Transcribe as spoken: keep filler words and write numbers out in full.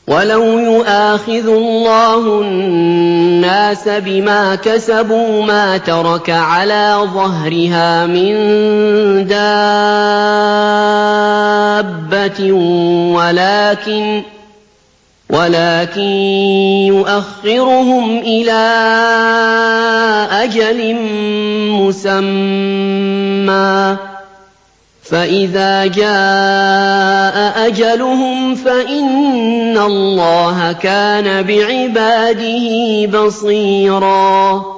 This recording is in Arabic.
وَلَوْ يُؤَاخِذُ اللَّهُ النَّاسَ بِمَا كَسَبُوا مَا تَرَكَ عَلَىٰ ظَهْرِهَا مِن دَابَّةٍ وَلَٰكِن يُؤَخِّرُهُمْ إِلَىٰ أَجَلٍ مُّسَمًّى ۖ فَإِذَا جَاءَ أَجَلُهُمْ فَإِنَّ اللَّهَ كَانَ بِعِبَادِهِ بَصِيرًا